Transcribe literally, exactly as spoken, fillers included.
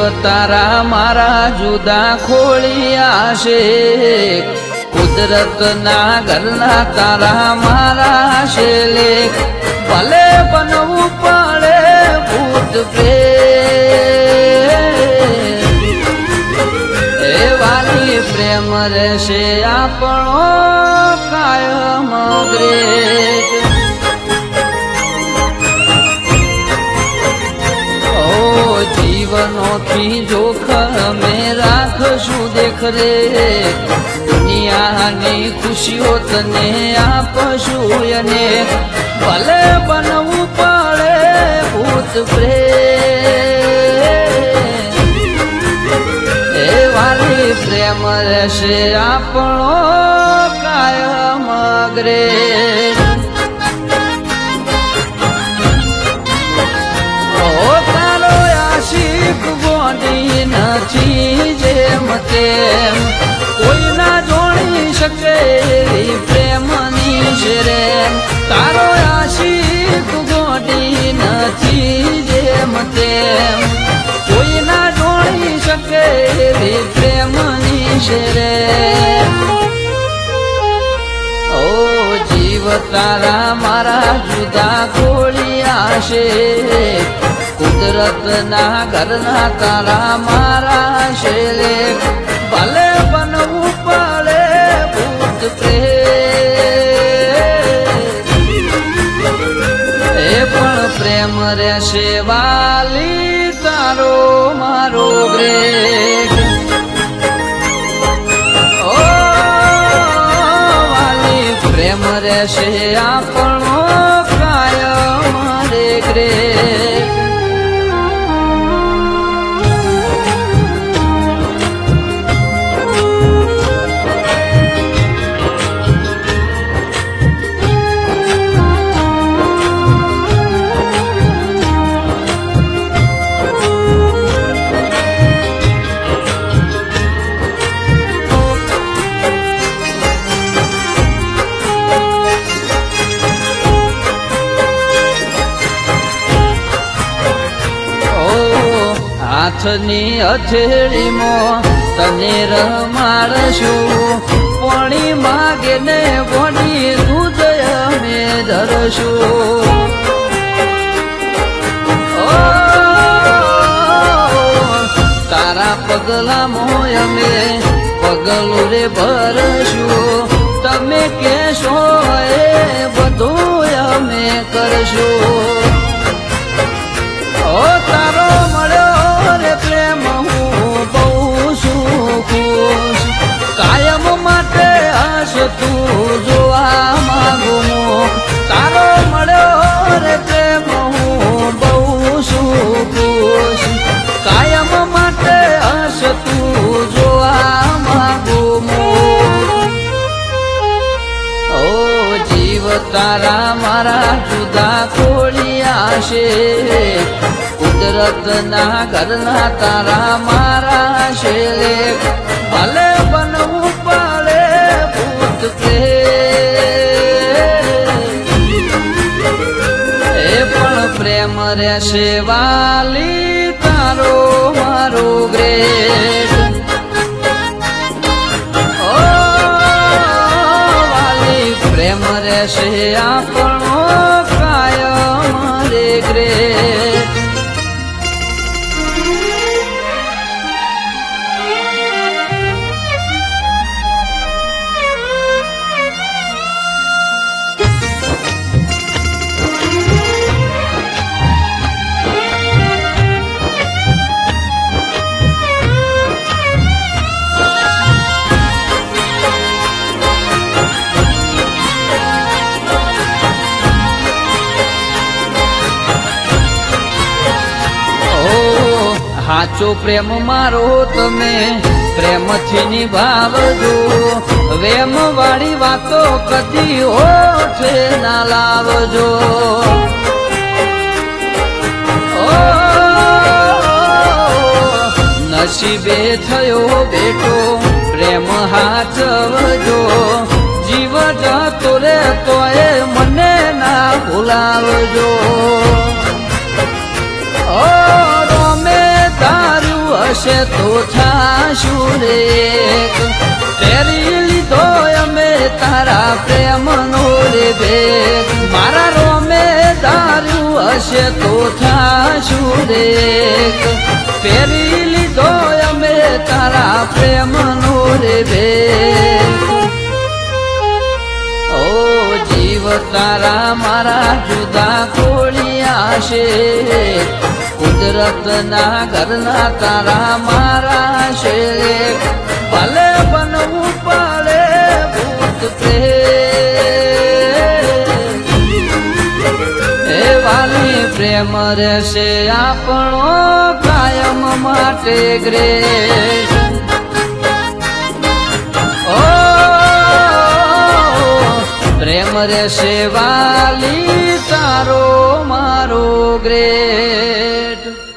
તારા મારા જુદા ખોળિયા છે, કુદરત ના ઘરના તારા મારા છે લેખ, ભલે બનવું પડે ભૂત પ્રેમ, એ વાલી પ્રેમ રહેશે આપણો કાયમ ગ્રેટ. જીવનોથી જોખમે રાખશું દેખરેખ, દુનિયાની ખુશીઓ તને આપશું અને ભલે બનવું પડે ભૂત પ્રેમ, એ વાલી પ્રેમ રહેશે આપણો કાયમ ગ્રેટ. ગોડી નથી જેમ તેમ, કોઈ ના જોડી શકે પ્રેમની શેરેમ, તારો આશિક ગોડી નથી જેમ તેમ, કોઈ ના જોડી શકે પ્રેમની શેરેમ. ઓ જીવ તારા મારા જુદા ખોળિયા છે, કુદરત ના ઘરના તારા મારા છે લેખ, ભલે બનવું પડે ભૂત પ્રેમ, એ પણ પ્રેમ રહેશે વાલી તારો મારો ગ્રેટ. ઓ વાલી પ્રેમ રહેશે આપણો કાયમ રે ગ્રેટ. હાથની હથેળીમાં તને રમાડશું, પાણી માગે ને વળી દૂધ અમે ધરશું. તારા પગલા મોય અમે પગલું રે ભરશું, તમે કહેશો એ બધું અમે કરશું. ઓ તારો મળ્યો રે પ્રેમ હું બહુ છું ખુશ, કાયમ માટે હસ તું જોવા માંગુ મુખ, તારો મળ્યો રે પ્રેમ હું બહુ છું ખુશ, કાયમ માટે હસ તું જોવા માંગુ મુખ. ઓ જીવ તારા મારા જુદા ખોળિયા છે, કુદરત ના ઘરના તારા મારા છે લેખ, ભલે બનવું પડે ભૂત પ્રેમ, એ પણ પ્રેમ રહેશે વાલી તારો મારો ગ્રેટ. ઓ વાલી પ્રેમ રહેશે આપણો કાયમ રે ગ્રેટ. સાચો પ્રેમ મારો તમે પ્રેમથી નિભાવજો, વેમ વાળી વાતો કદી હોઠે ના લાવજો. ઓ નસીબે થયો બેટો પ્રેમ હાચવજો, જીવ જતો રે તોય મને ના ભૂલાવજો. ઓ રોમે તારું હશે તો થાશું રે પહેરી લીધો અમે તારા પ્રેમનો રે ભેગ મારા રોમે ધાર્યું હશે તો થાશું રે પહેરી લીધો અમે તારા પ્રેમનો રે ભેગ ઓ જીવ તારા મારા જુદા કોળિયા છે કુદરતના ઘરના તારા મારા છે ભલે બનવું પડે ભૂત પ્રેમ એ વાલી પ્રેમ રહેશે આપણો કાયમ માટે ગ્રેસ ઓ પ્રેમ રહેશે વાલી તારો મારો ગ્રેટ